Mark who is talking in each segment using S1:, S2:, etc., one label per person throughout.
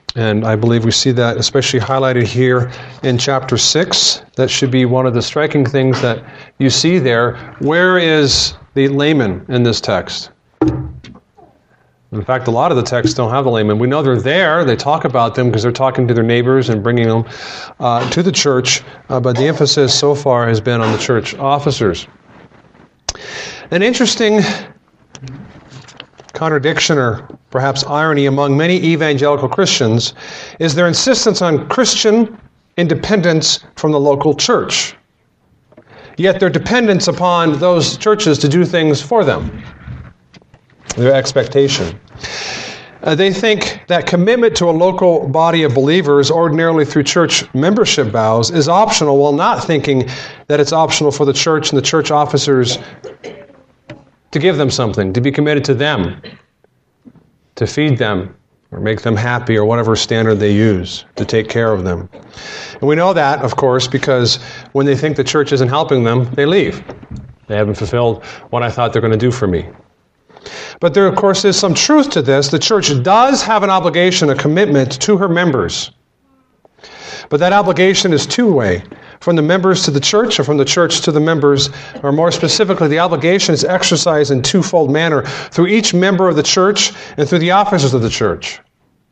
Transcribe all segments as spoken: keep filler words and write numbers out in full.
S1: And I believe we see that especially highlighted here in chapter six. That should be one of the striking things that you see there. Where is the layman in this text? In fact, a lot of the texts don't have the layman. We know they're there. They talk about them because they're talking to their neighbors and bringing them uh, to the church. Uh, but the emphasis so far has been on the church officers. An interesting contradiction or perhaps irony among many evangelical Christians is their insistence on Christian independence from the local church. Yet their dependence upon those churches to do things for them. Their expectation. Uh, they think that commitment to a local body of believers, ordinarily through church membership vows, is optional, while not thinking that it's optional for the church and the church officers to give them something, to be committed to them, to feed them, or make them happy, or whatever standard they use to take care of them. And we know that, of course, because when they think the church isn't helping them, they leave. They haven't fulfilled what I thought they're going to do for me. But there, of course, is some truth to this. The church does have an obligation, a commitment to her members. But that obligation is two-way. From the members to the church, or from the church to the members, or more specifically, the obligation is exercised in twofold manner, through each member of the church and through the officers of the church.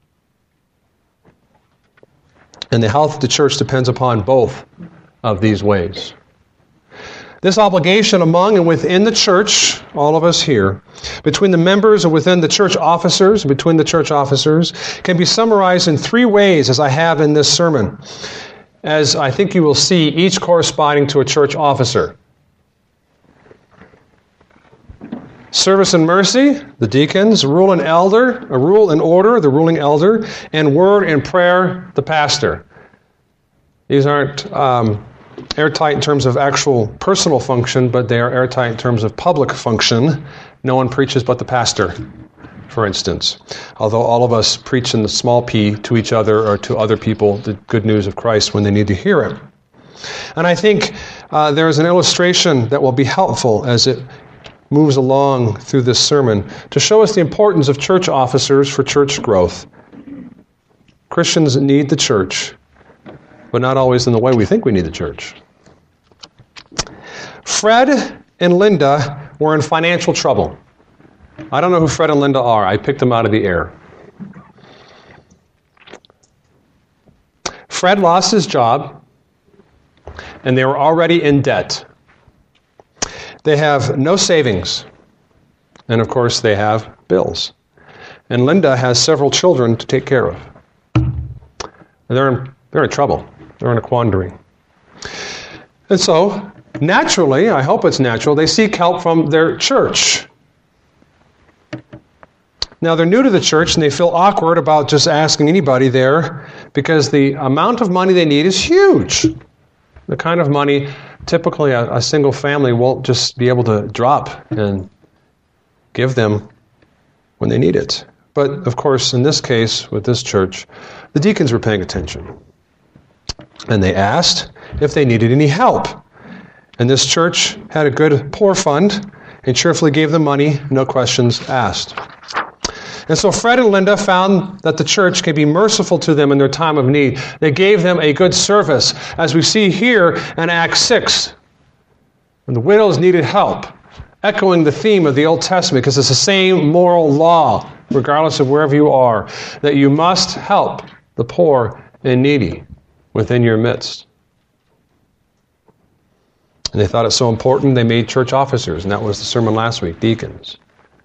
S1: And the health of the church depends upon both of these ways. This obligation among and within the church, all of us here, between the members and within the church officers, between the church officers, can be summarized in three ways, as I have in this sermon, as I think you will see, each corresponding to a church officer. Service and mercy, the deacons; rule and elder, a rule and order, the ruling elder; and word and prayer, the pastor. These aren't um, airtight in terms of actual personal function, but they are airtight in terms of public function. No one preaches but the pastor, for instance. Although all of us preach in the small p to each other or to other people the good news of Christ when they need to hear it. And I think uh, there is an illustration that will be helpful as it moves along through this sermon to show us the importance of church officers for church growth. Christians need the church, but not always in the way we think we need the church. Fred and Linda were in financial trouble. I don't know who Fred and Linda are. I picked them out of the air. Fred lost his job, and they were already in debt. They have no savings, and of course they have bills. And Linda has several children to take care of. They're in, they're in trouble. They're in a quandary. And so, naturally, I hope it's natural, they seek help from their church. Now, they're new to the church, and they feel awkward about just asking anybody there because the amount of money they need is huge. The kind of money typically a, a single family won't just be able to drop and give them when they need it. But, of course, in this case, with this church, the deacons were paying attention. And they asked if they needed any help. And this church had a good poor fund and cheerfully gave them money, no questions asked. And so Fred and Linda found that the church can be merciful to them in their time of need. They gave them a good service, as we see here in Acts six, when the widows needed help, echoing the theme of the Old Testament, because it's the same moral law, regardless of wherever you are, that you must help the poor and needy within your midst. And they thought it so important, they made church officers, and that was the sermon last week, deacons.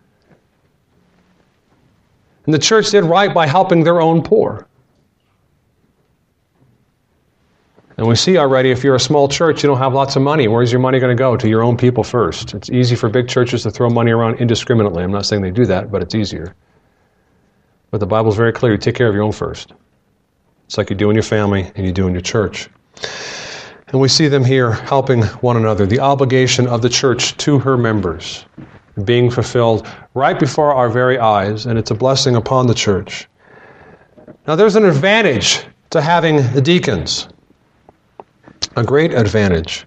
S1: And the church did right by helping their own poor. And we see already, if you're a small church, you don't have lots of money. Where's your money going to go? To your own people first. It's easy for big churches to throw money around indiscriminately. I'm not saying they do that, but it's easier. But the Bible's very clear. You take care of your own first. It's like you do in your family and you do in your church. And we see them here helping one another. The obligation of the church to her members being fulfilled right before our very eyes, and it's a blessing upon the church. Now there's an advantage to having the deacons. A great advantage.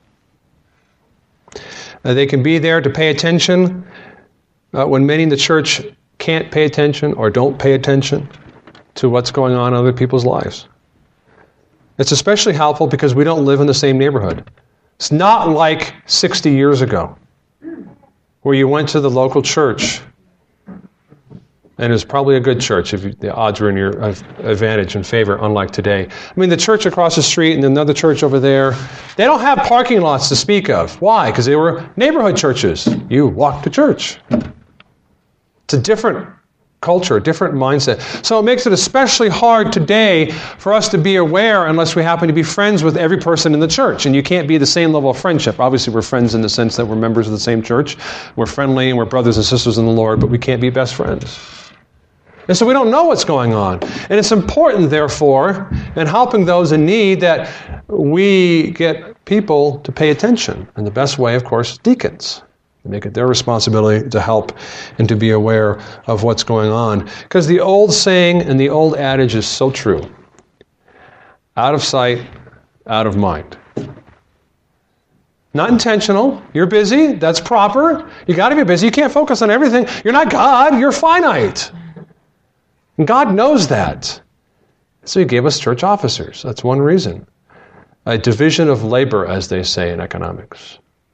S1: Uh, they can be there to pay attention uh, when many in the church can't pay attention or don't pay attention. to what's going on in other people's lives. It's especially helpful because we don't live in the same neighborhood. It's not like sixty years ago, where you went to the local church, and it was probably a good church if you, the odds were in your advantage and favor, unlike today. I mean, the church across the street and another church over there, they don't have parking lots to speak of. Why? Because they were neighborhood churches. You walk to church. It's a different culture, a different mindset. So it makes it especially hard today for us to be aware unless we happen to be friends with every person in the church. And you can't be the same level of friendship. Obviously, we're friends in the sense that we're members of the same church. We're friendly and we're brothers and sisters in the Lord, but we can't be best friends. And so we don't know what's going on. And it's important, therefore, in helping those in need that we get people to pay attention. And the best way, of course, is deacons. Make it their responsibility to help and to be aware of what's going on. Because the old saying and the old adage is so true. Out of sight, out of mind. Not intentional. You're busy. That's proper. You got to be busy. You can't focus on everything. You're not God. You're finite. And God knows that. So He gave us church officers. That's one reason. A division of labor, as they say in economics.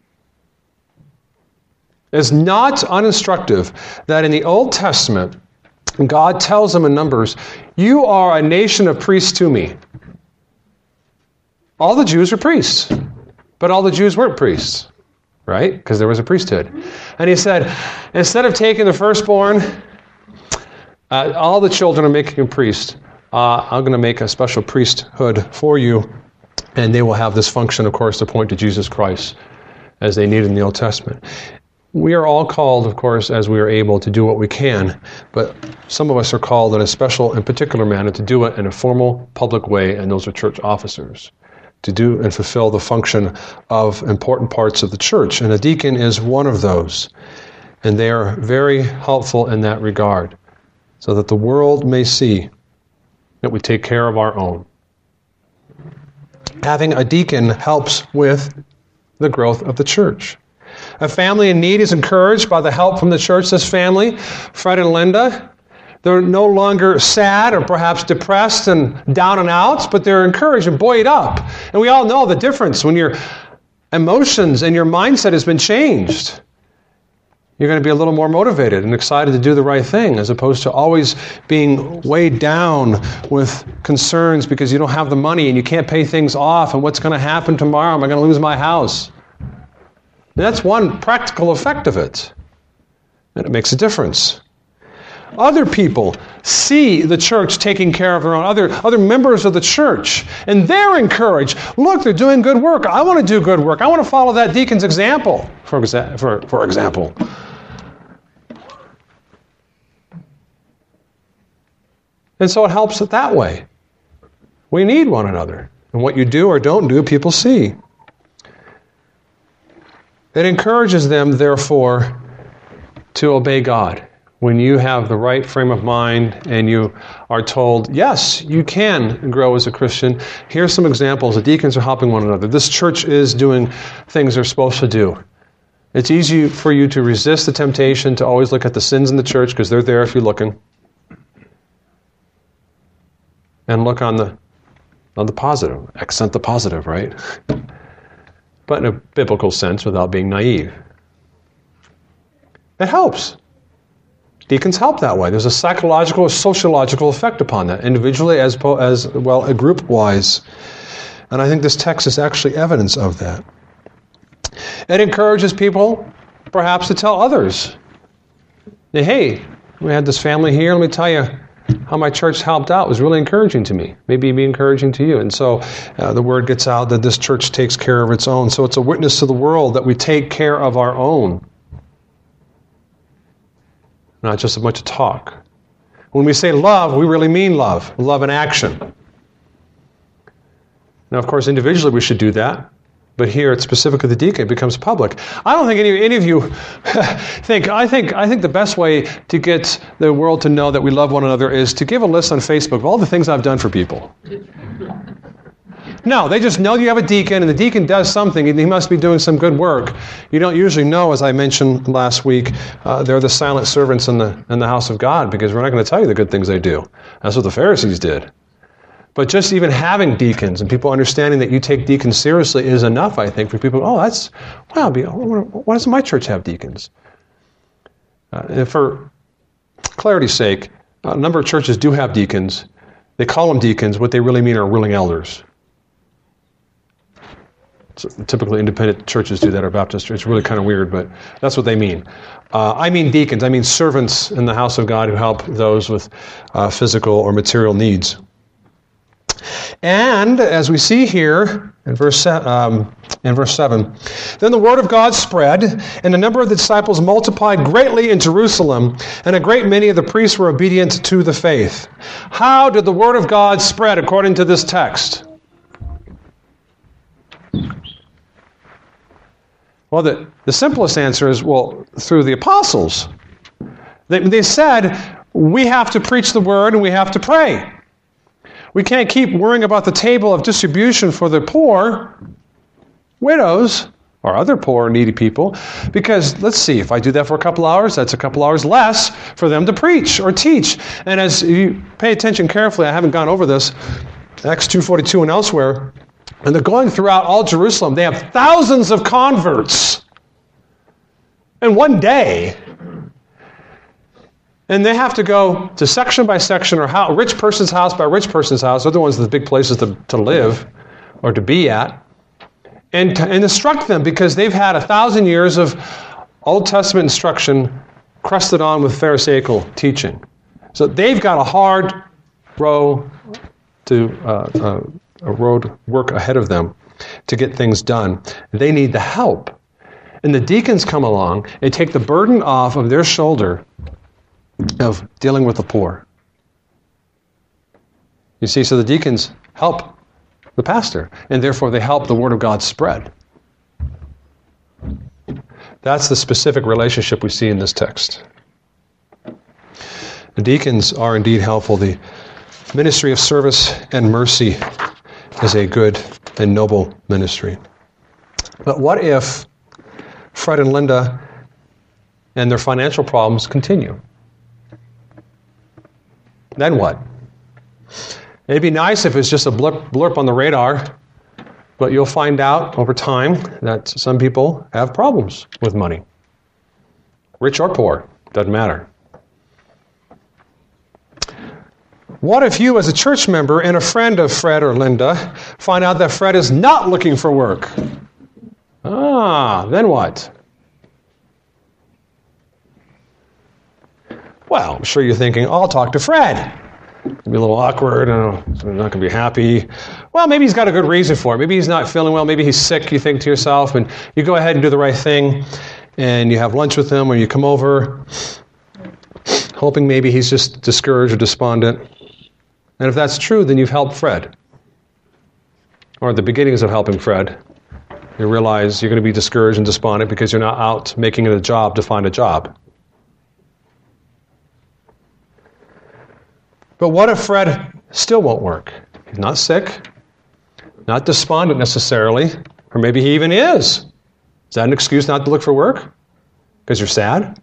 S1: It's not uninstructive that in the Old Testament, God tells them in Numbers, you are a nation of priests to me. All the Jews are priests, but all the Jews weren't priests, right? Because there was a priesthood. And He said, instead of taking the firstborn, uh, all the children are making a priest. Uh, I'm going to make a special priesthood for you, and they will have this function, of course, to point to Jesus Christ, as they need in the Old Testament. We are all called, of course, as we are able to do what we can, but some of us are called in a special and particular manner to do it in a formal, public way, and those are church officers, to do and fulfill the function of important parts of the church. And a deacon is one of those, and they are very helpful in that regard, so that the world may see that we take care of our own. Having a deacon helps with the growth of the church. A family in need is encouraged by the help from the church. This family, Fred and Linda, they're no longer sad or perhaps depressed and down and out, but they're encouraged and buoyed up. And we all know the difference when your emotions and your mindset has been changed. You're going to be a little more motivated and excited to do the right thing, as opposed to always being weighed down with concerns because you don't have the money and you can't pay things off, and what's going to happen tomorrow? Am I going to lose my house? And that's one practical effect of it. And it makes a difference. Other people see the church taking care of their own, other, other members of the church, and they're encouraged. Look, they're doing good work. I want to do good work. I want to follow that deacon's example, for, exa- for, for example. And so it helps it that way. We need one another. And what you do or don't do, people see. It encourages them, therefore, to obey God. When you have the right frame of mind and you are told, yes, you can grow as a Christian. Here's some examples. The deacons are helping one another. This church is doing things they're supposed to do. It's easy for you to resist the temptation to always look at the sins in the church because they're there if you're looking. And look on the on the positive. Accent the positive, right? But in a biblical sense without being naive. It helps. Deacons help that way. There's a psychological or sociological effect upon that, individually as, po- as well as group-wise. And I think this text is actually evidence of that. It encourages people, perhaps, to tell others. Hey, we had this family here. Let me tell you how my church helped out. It was really encouraging to me. Maybe it'd be encouraging to you. And so uh, the word gets out that this church takes care of its own. So it's a witness to the world that we take care of our own. Not just a bunch of talk. When we say love, we really mean love. Love in action. Now, of course, individually we should do that. But here, it's specifically the deacon. It becomes public. I don't think any, any of you think, I think I think the best way to get the world to know that we love one another is to give a list on Facebook of all the things I've done for people. No, they just know you have a deacon, and the deacon does something, and he must be doing some good work. You don't usually know, as I mentioned last week, uh, they're the silent servants in the in the house of God, because we're not going to tell you the good things they do. That's what the Pharisees did. But just even having deacons and people understanding that you take deacons seriously is enough, I think, for people. Oh, that's, wow, why doesn't my church have deacons? Uh, and for clarity's sake, a number of churches do have deacons. They call them deacons. What they really mean are ruling elders. So typically independent churches do that, or Baptist church. It's really kind of weird, but that's what they mean. Uh, I mean deacons. I mean servants in the house of God who help those with uh, physical or material needs. And as we see here in verse um, in verse seven, then the word of God spread, and the number of the disciples multiplied greatly in Jerusalem, and a great many of the priests were obedient to the faith. How did the word of God spread according to this text? Well, the, the simplest answer is, well, through the apostles. They, they said, we have to preach the word and we have to pray. We can't keep worrying about the table of distribution for the poor, widows, or other poor, needy people, because let's see, if I do that for a couple hours, that's a couple hours less for them to preach or teach. And as you pay attention carefully, I haven't gone over this, Acts two forty-two and elsewhere, and they're going throughout all Jerusalem. They have thousands of converts in one day. And they have to go to section by section, or how, rich person's house by rich person's house. They're the ones with the big places to, to live or to be at. And, to, and instruct them, because they've had a thousand years of Old Testament instruction crusted on with Pharisaical teaching. So they've got a hard row to uh, uh, a road work ahead of them to get things done. They need the help. And the deacons come along and take the burden off of their shoulder of dealing with the poor. You see, so the deacons help the pastor, and therefore they help the word of God spread. That's the specific relationship we see in this text. The deacons are indeed helpful. The ministry of service and mercy is a good and noble ministry. But what if Fred and Linda and their financial problems continue? Then what? It'd be nice if it's just a blurb, blurb on the radar, but you'll find out over time that some people have problems with money. Rich or poor, doesn't matter. What if you, as a church member and a friend of Fred or Linda, find out that Fred is not looking for work? Ah, then what? Well, I'm sure you're thinking, I'll talk to Fred. It'll be a little awkward, and I'm not going to be happy. Well, maybe he's got a good reason for it. Maybe he's not feeling well. Maybe he's sick, you think to yourself, and you go ahead and do the right thing, and you have lunch with him, or you come over, hoping maybe he's just discouraged or despondent. And if that's true, then you've helped Fred. Or at the beginnings of helping Fred, you realize you're going to be discouraged and despondent because you're not out making it a job to find a job. But what if Fred still won't work? He's not sick, not despondent necessarily, or maybe he even is. Is that an excuse not to look for work? Because you're sad?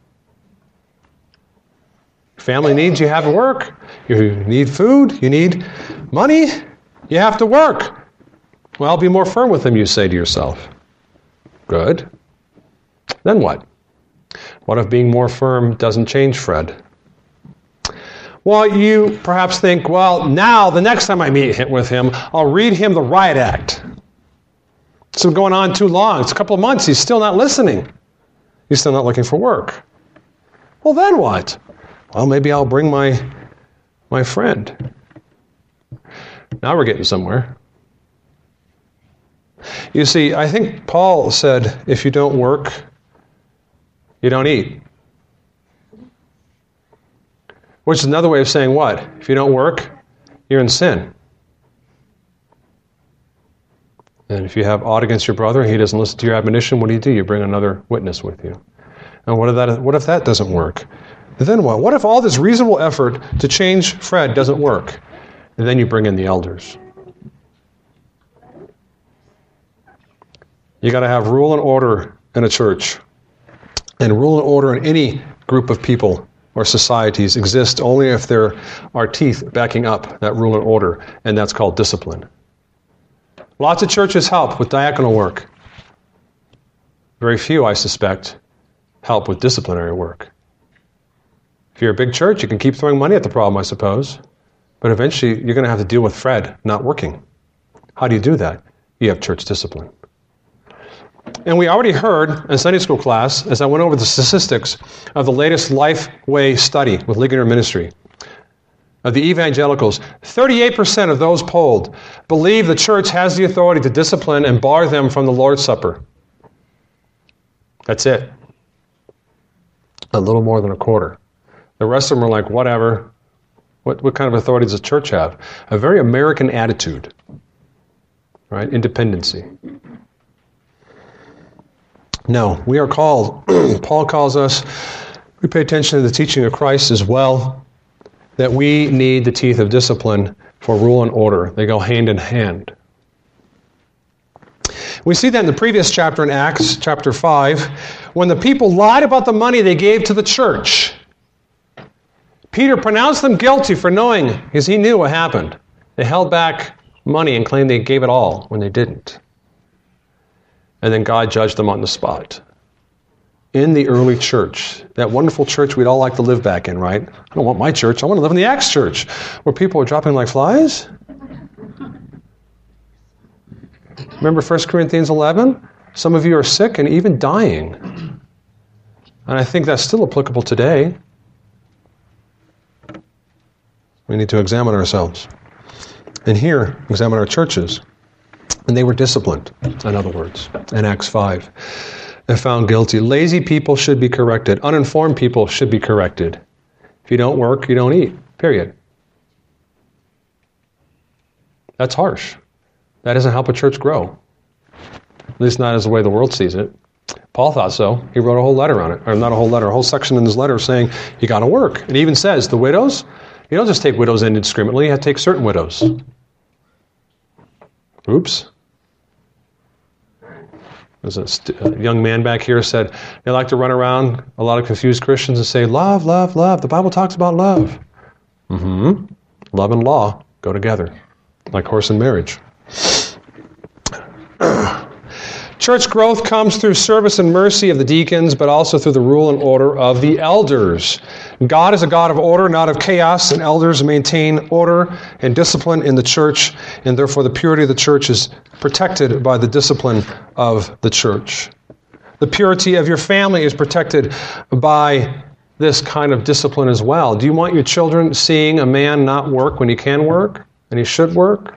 S1: Family needs you have to work. You need food. You need money. You have to work. Well, be more firm with him, you say to yourself. Good. Then what? What if being more firm doesn't change Fred? Well, you perhaps think, well, now, the next time I meet with him, I'll read him the riot act. It's been going on too long. It's a couple of months. He's still not listening. He's still not looking for work. Well, then what? Well, maybe I'll bring my my friend. Now we're getting somewhere. You see, I think Paul said, if you don't work, you don't eat. Which is another way of saying what? If you don't work, you're in sin. And if you have aught against your brother and he doesn't listen to your admonition, what do you do? You bring another witness with you. And what if that, what if that doesn't work? Then what? What if all this reasonable effort to change Fred doesn't work? And then you bring in the elders. You got to have rule and order in a church. And rule and order in any group of people or societies exist only if there are teeth backing up that rule and order, and that's called discipline. Lots of churches help with diaconal work. Very few, I suspect, help with disciplinary work. If you're a big church, you can keep throwing money at the problem, I suppose. But eventually, you're going to have to deal with Fred not working. How do you do that? You have church discipline. And we already heard in Sunday school class, as I went over the statistics of the latest Lifeway study with Ligonier Ministry, of the evangelicals, thirty-eight percent of those polled believe the church has the authority to discipline and bar them from the Lord's Supper. That's it. A little more than a quarter. The rest of them are like, whatever. What, what kind of authority does the church have? A very American attitude, right? Independency. No, we are called, Paul calls us, we pay attention to the teaching of Christ as well, that we need the teeth of discipline for rule and order. They go hand in hand. We see that in the previous chapter in Acts, chapter five, when the people lied about the money they gave to the church. Peter pronounced them guilty for knowing, because he knew what happened. They held back money and claimed they gave it all when they didn't. And then God judged them on the spot. In the early church, that wonderful church we'd all like to live back in, right? I don't want my church. I want to live in the Acts church, where people are dropping like flies. Remember First Corinthians eleven? Some of you are sick and even dying. And I think that's still applicable today. We need to examine ourselves. And here, examine our churches. And they were disciplined, in other words, in Acts five. And found guilty. Lazy people should be corrected. Uninformed people should be corrected. If you don't work, you don't eat. Period. That's harsh. That doesn't help a church grow. At least not as the way the world sees it. Paul thought so. He wrote a whole letter on it. Or not a whole letter, a whole section in his letter saying, you got to work. And he even says, the widows, you don't just take widows indiscriminately, you have to take certain widows. Oops. There's a, st- a young man back here said, they like to run around a lot of confused Christians and say, love, love, love. The Bible talks about love. Mm-hmm. Love and law go together, like horse and marriage. Church growth comes through service and mercy of the deacons, but also through the rule and order of the elders. God is a God of order, not of chaos, and elders maintain order and discipline in the church, and therefore the purity of the church is protected by the discipline of the church. The purity of your family is protected by this kind of discipline as well. Do you want your children seeing a man not work when he can work and he should work?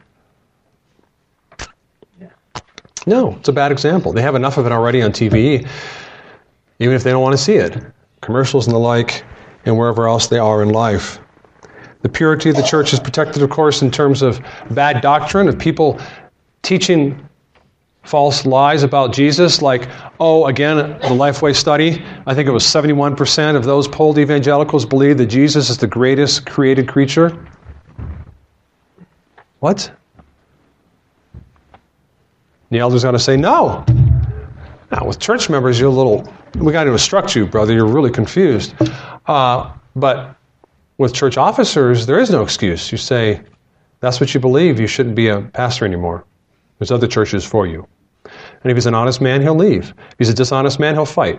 S1: No, it's a bad example. They have enough of it already on T V, even if they don't want to see it. Commercials and the like, and wherever else they are in life. The purity of the church is protected, of course, in terms of bad doctrine, of people teaching false lies about Jesus, like, oh, again, the Lifeway study, I think it was seventy-one percent of those polled evangelicals believe that Jesus is the greatest created creature. What? The elders got to say, no. Now, with church members, you're a little, we got to instruct you, brother, you're really confused. Uh, but with church officers, there is no excuse. You say, that's what you believe, you shouldn't be a pastor anymore. There's other churches for you. And if he's an honest man, he'll leave. If he's a dishonest man, he'll fight.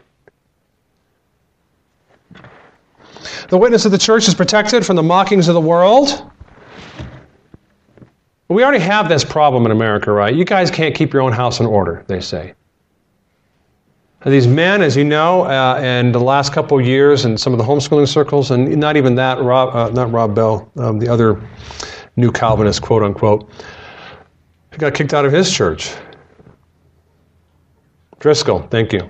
S1: The witness of the church is protected from the mockings of the world. We already have this problem in America, right? You guys can't keep your own house in order, they say. And these men, as you know, uh, in the last couple of years in some of the homeschooling circles, and not even that, Rob, uh, not Rob Bell, um, the other new Calvinist, quote unquote, he got kicked out of his church. Driscoll, thank you.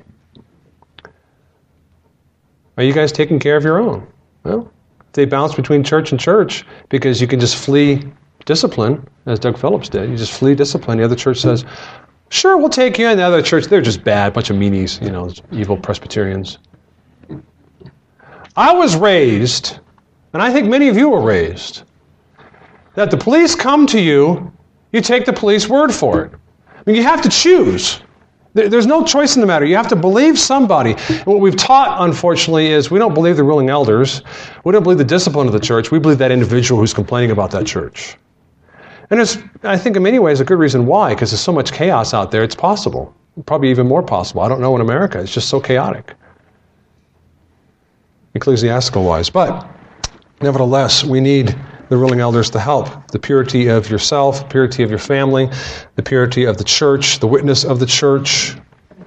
S1: Are you guys taking care of your own? Well, they bounce between church and church because you can just flee discipline, as Doug Phillips did. You just flee discipline. The other church says, sure, we'll take you. And the other church, they're just bad, bunch of meanies, you know, evil Presbyterians. I was raised, and I think many of you were raised, that the police come to you, you take the police word for it. I mean, you have to choose. There's no choice in the matter. You have to believe somebody. And what we've taught, unfortunately, is we don't believe the ruling elders. We don't believe the discipline of the church. We believe that individual who's complaining about that church. And it's, I think in many ways, a good reason why, because there's so much chaos out there, it's possible. Probably even more possible. I don't know in America. It's just so chaotic, ecclesiastical-wise. But nevertheless, we need the ruling elders to help. The purity of yourself, purity of your family, the purity of the church, the witness of the church.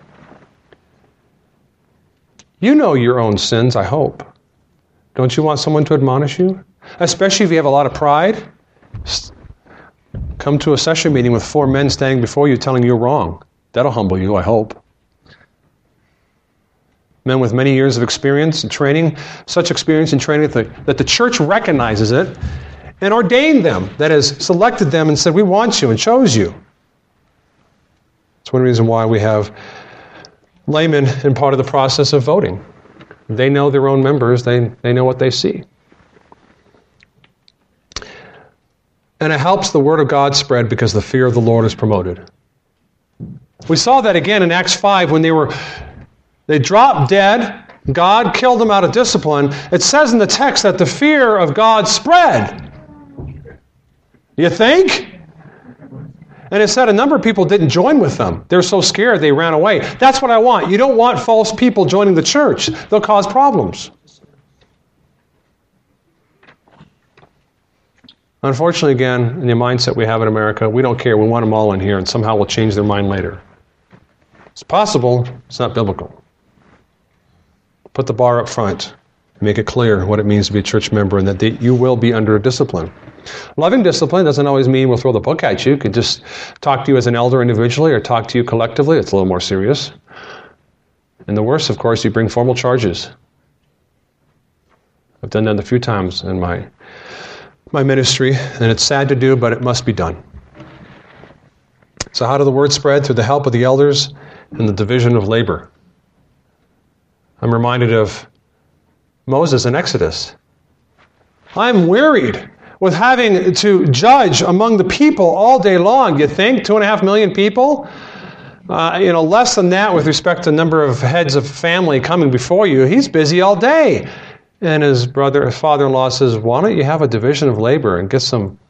S1: You know your own sins, I hope. Don't you want someone to admonish you? Especially if you have a lot of pride. Come to a session meeting with four men standing before you telling you you're wrong. That'll humble you, I hope. Men with many years of experience and training, such experience and training that the, that the church recognizes it and ordained them, that is, selected them and said, we want you and chose you. It's one reason why we have laymen in part of the process of voting. They know their own members. They, they know what they see. And it helps the word of God spread because the fear of the Lord is promoted. We saw that again in Acts five when they were they dropped dead. God killed them out of discipline. It says in the text that the fear of God spread. You think? And it said a number of people didn't join with them. They're so scared they ran away. That's what I want. You don't want false people joining the church. They'll cause problems. Unfortunately, again, in the mindset we have in America, we don't care. We want them all in here, and somehow we'll change their mind later. It's possible. It's not biblical. Put the bar up front. Make it clear what it means to be a church member and that they, you will be under discipline. Loving discipline doesn't always mean we'll throw the book at you. It could just talk to you as an elder individually or talk to you collectively. It's a little more serious. And the worst, of course, you bring formal charges. I've done that a few times in my my ministry, and it's sad to do, but it must be done. So how did the word spread? Through the help of the elders and the division of labor. I'm reminded of Moses in Exodus. I'm wearied with having to judge among the people all day long. You think? Two and a half million people? Uh, you know, less than that with respect to the number of heads of family coming before you. He's busy all day. And his brother, his father-in-law says, why don't you have a division of labor and get some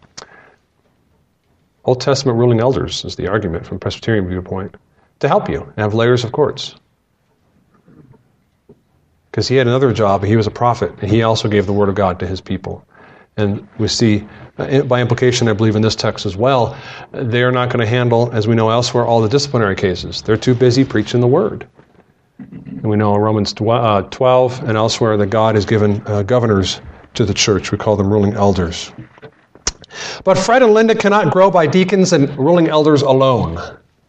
S1: Old Testament ruling elders, is the argument from Presbyterian viewpoint, to help you and have layers of courts. Because he had another job, he was a prophet, and he also gave the word of God to his people. And we see, by implication, I believe in this text as well, they're not going to handle, as we know elsewhere, all the disciplinary cases. They're too busy preaching the word. And we know in Romans twelve and elsewhere that God has given uh, governors to the church. We call them ruling elders. But Fred and Linda cannot grow by deacons and ruling elders alone.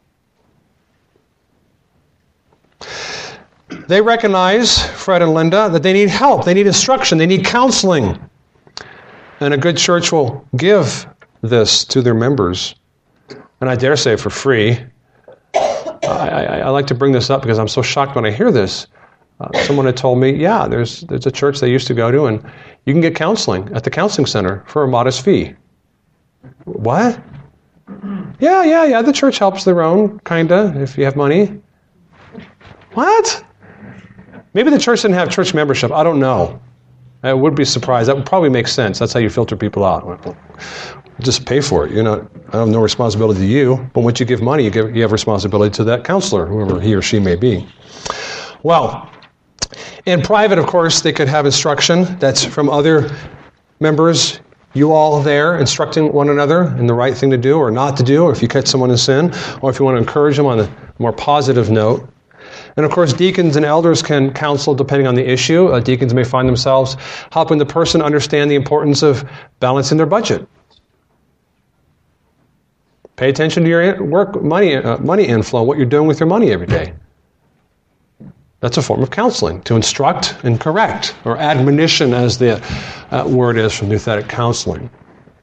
S1: They recognize, Fred and Linda, that they need help, they need instruction, they need counseling. And a good church will give this to their members. And I dare say for free. I, I, I like to bring this up because I'm so shocked when I hear this. Uh, someone had told me, yeah, there's there's a church they used to go to, and you can get counseling at the counseling center for a modest fee. What? Yeah, yeah, yeah, the church helps their own, kind of, if you have money. What? Maybe the church didn't have church membership. I don't know. I would be surprised. That would probably make sense. That's how you filter people out. Just pay for it. You're not, I have no responsibility to you, but once you give money, you, give, you have responsibility to that counselor, whoever he or she may be. Well, in private, of course, they could have instruction that's from other members, you all there, instructing one another in the right thing to do or not to do, or if you catch someone in sin, or if you want to encourage them on a more positive note. And of course, deacons and elders can counsel depending on the issue. Uh, deacons may find themselves helping the person understand the importance of balancing their budget. Pay attention to your work money uh, money inflow, what you're doing with your money every day. That's a form of counseling, to instruct and correct, or admonition as the uh, word is from Nouthetic counseling.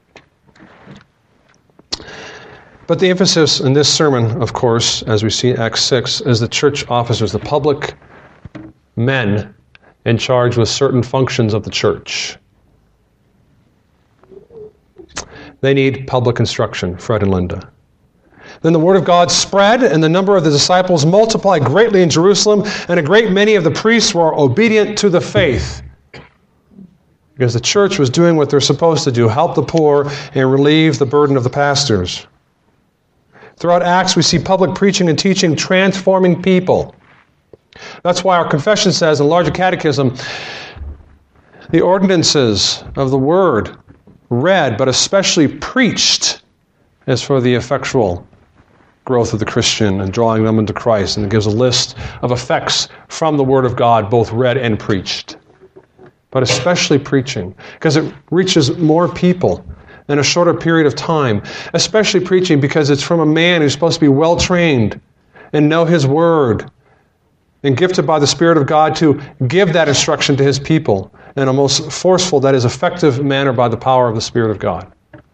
S1: But the emphasis in this sermon, of course, as we see in Acts six, is the church officers, the public men in charge with certain functions of the church. They need public instruction, Fred and Linda. Then the word of God spread, and the number of the disciples multiplied greatly in Jerusalem, and a great many of the priests were obedient to the faith. Because the church was doing what they're supposed to do, help the poor and relieve the burden of the pastors. Throughout Acts, we see public preaching and teaching transforming people. That's why our confession says in the Larger Catechism, the ordinances of the word read, but especially preached, is for the effectual growth of the Christian and drawing them into Christ. And it gives a list of effects from the word of God, both read and preached. But especially preaching, because it reaches more people in a shorter period of time. Especially preaching because it's from a man who's supposed to be well-trained and know his word and gifted by the Spirit of God to give that instruction to his people in a most forceful, that is, effective manner by the power of the Spirit of God.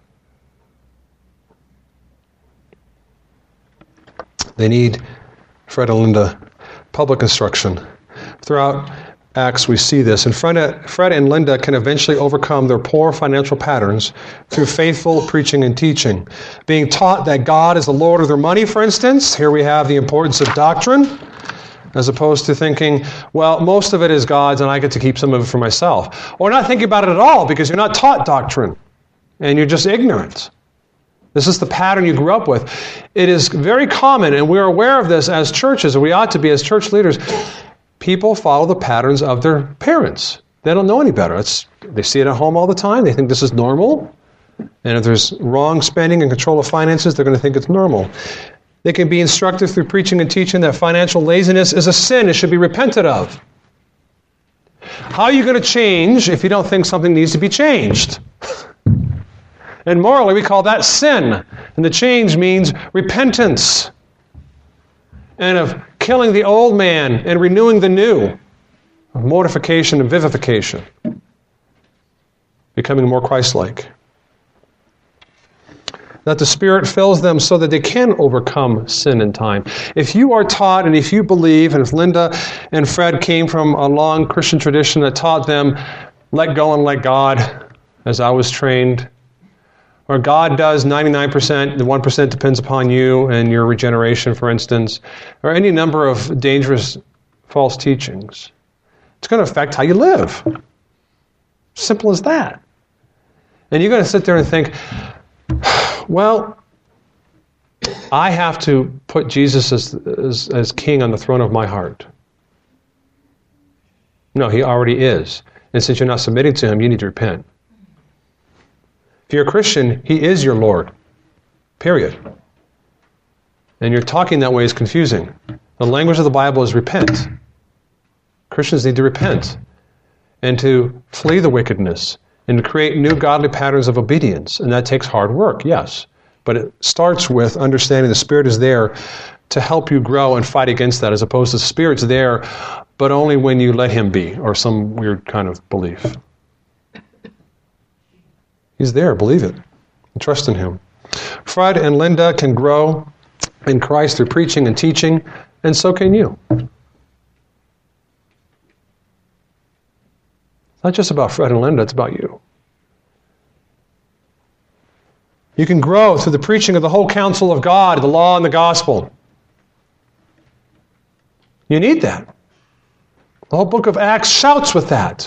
S1: They need, Fred and Linda, public instruction. Throughout Acts, we see this. And Fred, Fred and Linda can eventually overcome their poor financial patterns through faithful preaching and teaching. Being taught that God is the Lord of their money, for instance. Here we have the importance of doctrine, as opposed to thinking, well, most of it is God's and I get to keep some of it for myself. Or not thinking about it at all because you're not taught doctrine and you're just ignorant. This is the pattern you grew up with. It is very common, and we're aware of this as churches, and we ought to be as church leaders. People follow the patterns of their parents. They don't know any better. It's, they see it at home all the time. They think this is normal. And if there's wrong spending and control of finances, they're going to think it's normal. They can be instructed through preaching and teaching that financial laziness is a sin. It should be repented of. How are you going to change if you don't think something needs to be changed? And morally, we call that sin. And the change means repentance. And of killing the old man and renewing the new. Of mortification and vivification. Becoming more Christ-like. That the Spirit fills them so that they can overcome sin in time. If you are taught, and if you believe, and if Linda and Fred came from a long Christian tradition that taught them, let go and let God, as I was trained, or God does ninety-nine percent, the one percent depends upon you and your regeneration, for instance, or any number of dangerous false teachings, it's going to affect how you live. Simple as that. And you're going to sit there and think, well, I have to put Jesus as, as, as king on the throne of my heart. No, he already is. And since you're not submitting to him, you need to repent. If you're a Christian, he is your Lord. Period. And your talking that way is confusing. The language of the Bible is repent. Christians need to repent and to flee the wickedness and to create new godly patterns of obedience. And that takes hard work, yes. But it starts with understanding the Spirit is there to help you grow and fight against that, as opposed to the Spirit's there, but only when you let him be, or some weird kind of belief. He's there, believe it. And trust in him. Fred and Linda can grow in Christ through preaching and teaching, and so can you. It's not just about Fred and Linda, it's about you. You can grow through the preaching of the whole counsel of God, the law and the gospel. You need that. The whole book of Acts shouts with that.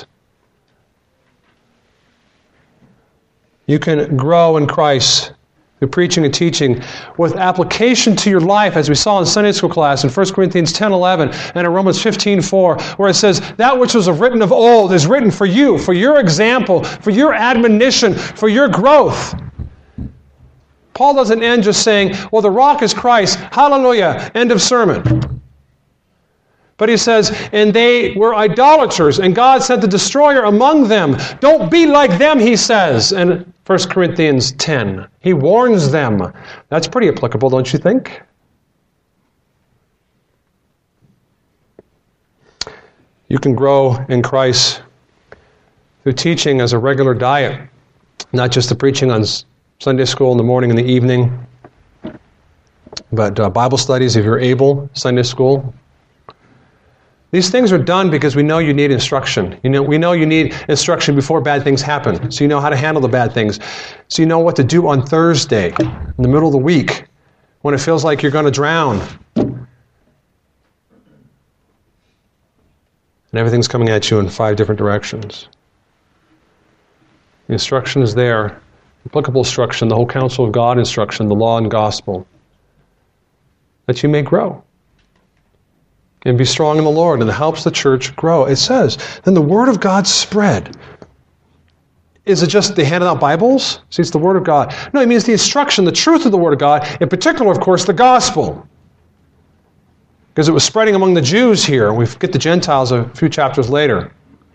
S1: You can grow in Christ through preaching and teaching with application to your life, as we saw in Sunday school class in First Corinthians ten eleven and in Romans fifteen four, where it says, that which was written of old is written for you, for your example, for your admonition, for your growth. Paul doesn't end just saying, well, the rock is Christ, hallelujah, end of sermon. But he says, and they were idolaters, and God sent the destroyer among them. Don't be like them, he says in First Corinthians ten. He warns them. That's pretty applicable, don't you think? You can grow in Christ through teaching as a regular diet, not just the preaching on Sunday school in the morning and the evening, but uh, Bible studies if you're able, Sunday school. These things are done because we know you need instruction. You know, we know you need instruction before bad things happen, so you know how to handle the bad things. So you know what to do on Thursday, in the middle of the week, when it feels like you're going to drown. And everything's coming at you in five different directions. The instruction is there. Applicable instruction, the whole counsel of God instruction, the law and gospel. That you may grow. And be strong in the Lord, and it helps the church grow. It says, then the word of God spread. Is it just they handed out Bibles? See, it's the word of God. No, it means the instruction, the truth of the word of God, in particular, of course, the gospel. Because it was spreading among the Jews here. We get the Gentiles a few chapters later.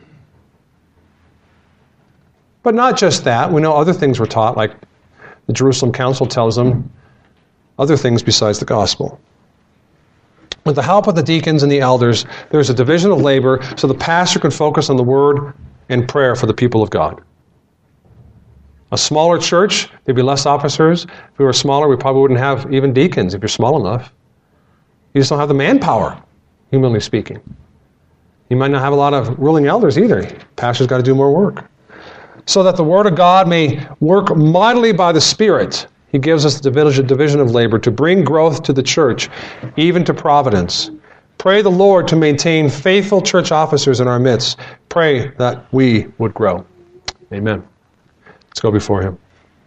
S1: But not just that. We know other things were taught, like the Jerusalem Council tells them, other things besides the gospel. With the help of the deacons and the elders, there's a division of labor so the pastor can focus on the word and prayer for the people of God. A smaller church, there'd be less officers. If we were smaller, we probably wouldn't have even deacons if you're small enough. You just don't have the manpower, humanly speaking. You might not have a lot of ruling elders either. Pastor's got to do more work. So that the word of God may work mightily by the Spirit, he gives us the division of labor to bring growth to the church, even to providence. Pray the Lord to maintain faithful church officers in our midst. Pray that we would grow. Amen. Let's go before him.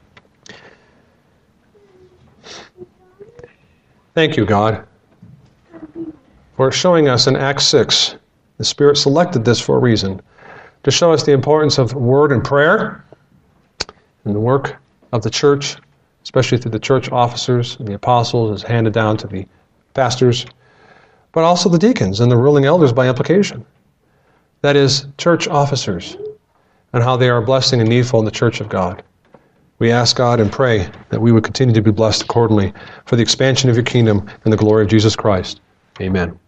S1: Thank you, God, for showing us in Acts six. The Spirit selected this for a reason, to show us the importance of word and prayer and the work of the church, especially through the church officers and the apostles, is handed down to the pastors, but also the deacons and the ruling elders by implication. That is, church officers, and how they are a blessing and needful in the church of God. We ask God and pray that we would continue to be blessed accordingly for the expansion of your kingdom and the glory of Jesus Christ. Amen.